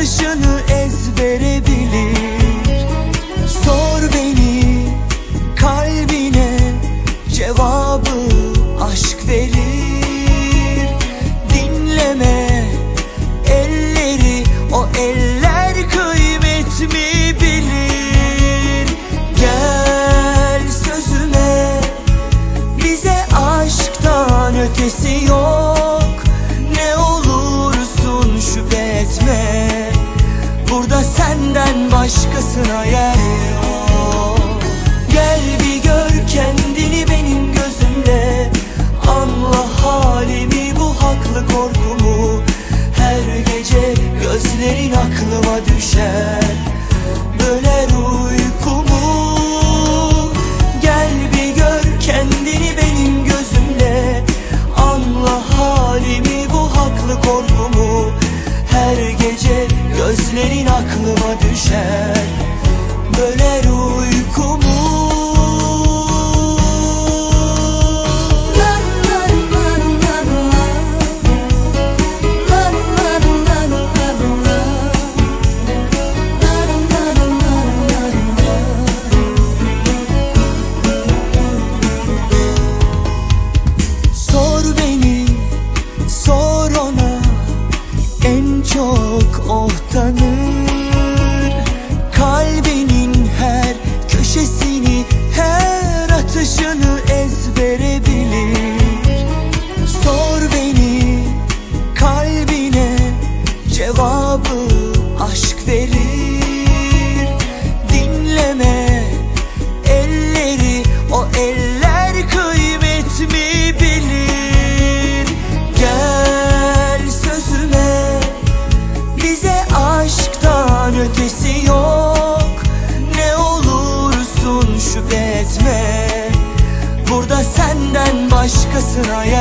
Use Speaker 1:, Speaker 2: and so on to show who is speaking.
Speaker 1: yaratışını ezbere bilir. Sor beni, kalbine cevabı aşk verir. Dinleme elleri, o eller kıymet mi bilir. Gel sözüme, bize aşktan ötesi yok. Ne olursun şüphe etme, burada senden başkasına yer yok. Gel bir gör kendini benim gözümle, anla halimi, bu haklı korkumu. Her gece gözlerin aklıma düşer, böler uykumu. Gel bir gör kendini benim gözümle, anla halimi, bu haklı korkumu. Her gece gözlerin aklıma düşer, böler uykumu. Çok oh tanır, kalbinin her köşesini, her atışını ezbere bilir. Sor beni, kalbine cevabı aşk verir. Dinleme elleri, o eller kıymet mi bilir. Gel sözüme, bize aşktan ötesi yok. Ne olursun şüphe etme, burada senden başkasına yer